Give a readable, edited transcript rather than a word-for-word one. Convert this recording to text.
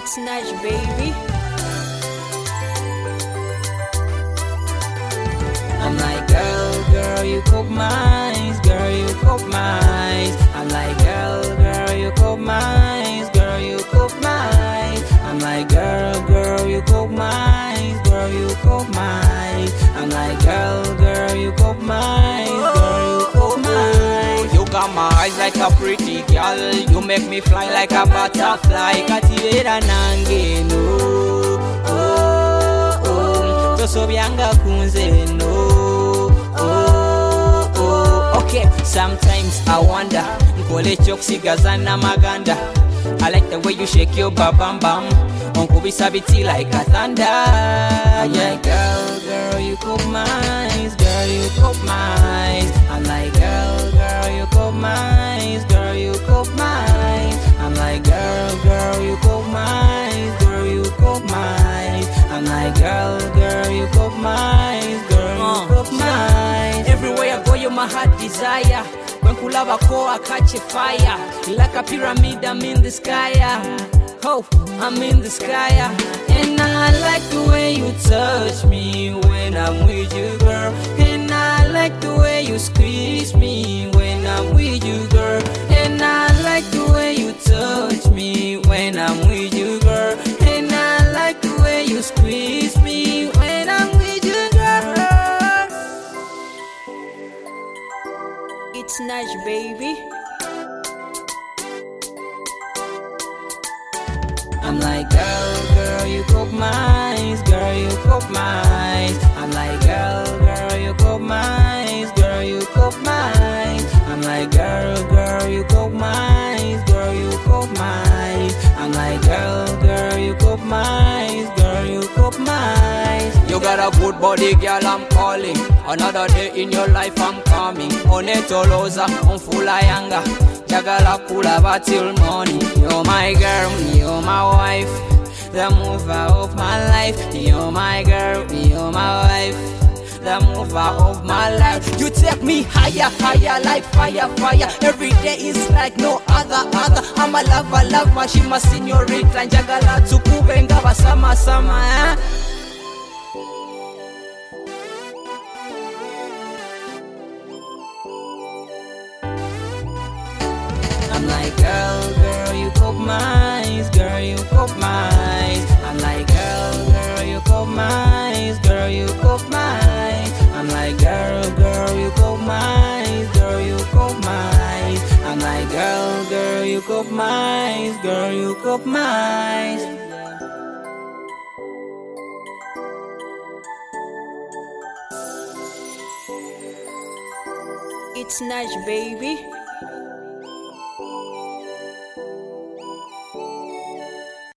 It's nice, baby. I'm like, girl, you cook mine, girl, you cook mine. I'm like, girl, you cook mine, girl, you cook mine. I'm like, girl, you cook mine, girl, you cook mine. I'm like, girl, you cook mine, girl, you cook mine. You got my eyes like a pretty girl, you make me fly like a butterfly. Kativera nange no, tosobyanga kunze no. Okay, sometimes I wonder nkole chokusigaza namaganda. I like the way you shake your bam bam. Onkubisa biti like a thunder. I'm like, girl, you cook mine, girl, you cook mine. I'm like, girl, you cook mine, girl, you cook mine. I'm like, girl, you cook mine, girl, you cook mine. I'm like, girl, you cook mine, girl, you cook mine. Everywhere I go, you're my heart desire. When kulava ko, I catch a fire. Like a pyramid, I'm in the sky. Oh, I'm in the sky. And I like the way you touch me when I'm with you, girl. And I like the way you squeeze me when I'm with you, girl. And I like the way you touch me when I'm with you, girl. And I like the way you squeeze me when I'm with you, girl. It's nice, baby. I'm like, girl, you cook mine, girl, you cook mine. I'm like, girl, you cook mine, girl, you cook mine. I'm like, girl, you cook mine, girl, you cook mine. I'm like, girl, you cook mine, girl, you cook mine. You got a good body, girl, I'm calling. Another day in your life, I'm coming. Onetoloza, on full ayanga. Jagala kulava till morning. You're my girl, you're my wife, the mover of my life. You're my girl, you're my wife, the mover of my life. You take me higher, higher like fire, fire. Every day is like no other. I'm a lover, she my señorita. Jagala tukubenga basama sama. I'm like, girl, you cook mine, girl, you cook mine. I'm like, girl, you cook mine, girl, you cook mine. I'm like, girl, you cook mine, girl, you cook mine. I'm like, girl, you cook mine, girl, you cook mine. It's nice, baby.